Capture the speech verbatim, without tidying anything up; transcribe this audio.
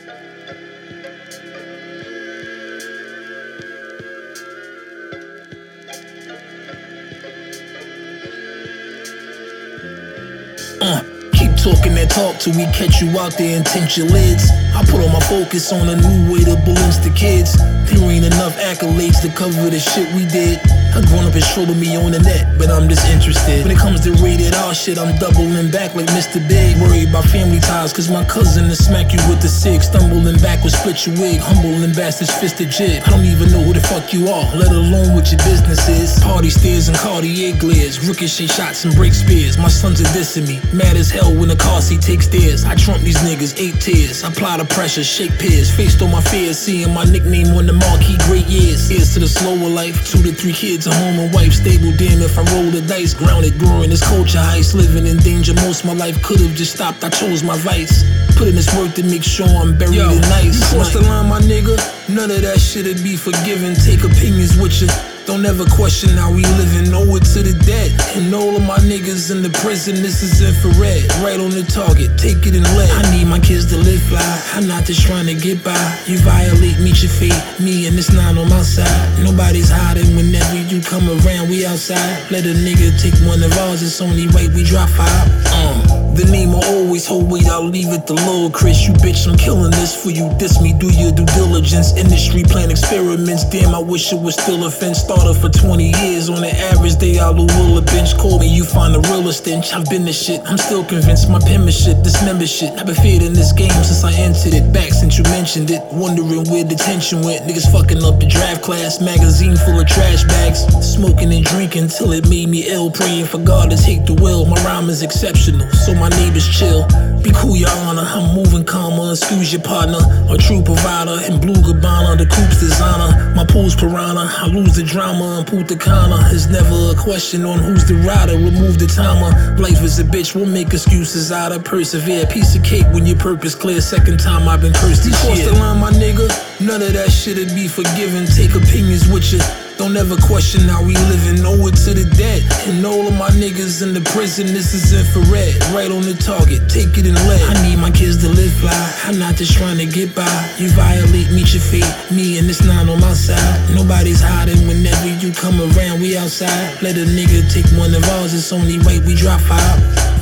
Uh, keep talking that talk till we catch you out there and tint your lids. I put all my focus on a new way to balance the kids. There ain't enough accolades to cover the shit we did. I grown up and trolling me on the net, but I'm just interested. When it comes to rated R shit, I'm doubling back like Mister Big. Worried about family ties, cause my cousin will smack you with the six. Stumbling back will split your wig, humbling bastards fisted jib. I don't even know who the fuck you are, let alone what your business is. Party stairs and Cartier glares, ricochet shots and break spears. My sons are dissing me, mad as hell when the car seat takes stairs. I trump these niggas, eight tears. Apply the pressure, shake peers. Faced all my fears, seeing my nickname on the marquee, great years. Here's to the slower life, two to three kids, a home and wife, stable. Damn if I roll the dice, grounded, growing this culture heist. Living in danger, most of my life could've just stopped. I chose my vice. Put in this work to make sure I'm buried in nice. You cross the line, my nigga, none of that shit'd be forgiven. Take opinions with you, don't ever question how we living. Owe it to the dead, and all of my niggas in the prison. This is infrared, right on the target, take it and let. I need my kids to live fly, I'm not just trying to get by. You violate, meet your fate, me and this nine on my side. Nobody's hiding whenever you come around, we outside. Let a nigga take one of ours, it's only right we drop five. Uh. The name will always hold weight, I'll leave it to Lil' Chris. You bitch, I'm killing this for you, diss me, do your due diligence. Industry plan experiments, damn I wish it was still a fence. Started for twenty years, on the average day I'll will a bench. Call me, you find the realest stench. I've been the shit, I'm still convinced my penmanship, this membership. I've been feared in this game since I entered it, back since you mentioned it. Wondering where the tension went, niggas fucking up the draft class. Magazine full of trash bags, smoking and drinking till it made me ill. Praying for God to take the will, my rhyme is exceptional, so my neighbors chill. Be cool, your honor, I'm moving calmer. Excuse your partner, a true provider. In blue Gabbana, the coup's designer. My pool's piranha, I lose the drama and Punta Cana. It's never a question on who's the rider, remove the timer. Life is a bitch, we'll make excuses out of persevere. Piece of cake when your purpose clear, second time I've been cursed this year. Cross the line, my nigga, none of that shit'd be forgiven. Take opinions with you, don't ever question how we living. Owe it to the dead, and all of my niggas in the prison. This is infrared, right on the target, take it and let. I need my kids to live fly, I'm not just trying to get by. You violate, meet your fate, me and this nine on my side. Nobody's hiding whenever you come around, we outside. Let a nigga take one of ours, it's only right we drop five.